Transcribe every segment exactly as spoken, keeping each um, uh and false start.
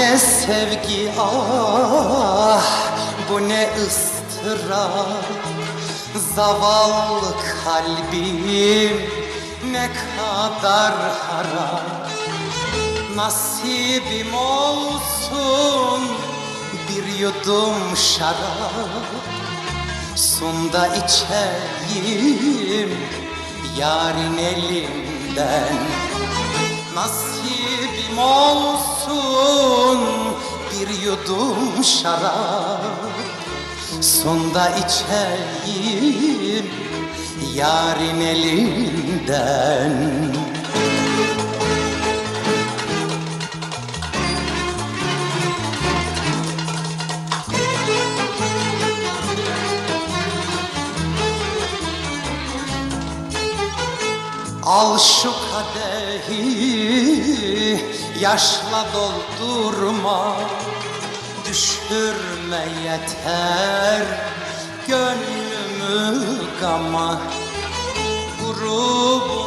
ne sevgi ah, bu ne ıstırap. Zavallı kalbim ne kadar harap. Nasibim olsun bir yudum şarap. Sun da içeyim yarın elinden. Nasibim olsun bir yudum şarap. Sun da içeyim yarın elinden. Al şu kadehi yaşla doldurma. Düşürme yeter gönlümü gama. Grubun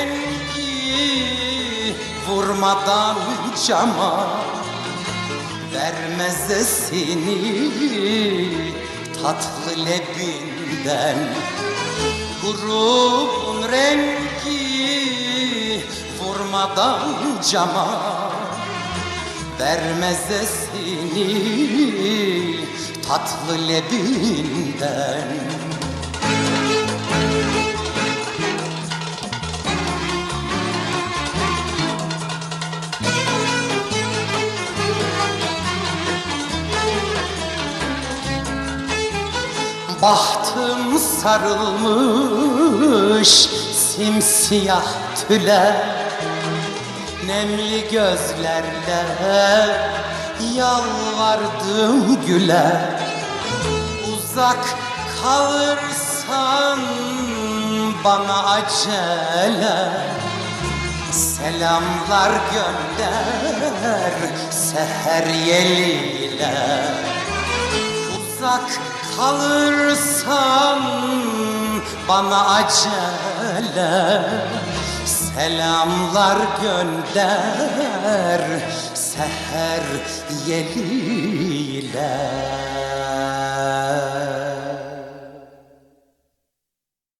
rengi vurmadan cama. Vermez esini tatlı lebinden. Grubun rengi vurmadan cama. Vermez esini tatlı lebinden. Bahtım sarılmış simsiyah tüle. Nemli gözlerle yalvardım güle. Uzak kalırsan bana acele. Selamlar gönder seher yeliyle. Uzak kalırsan bana acele. Selamlar gönder seher yeliyle.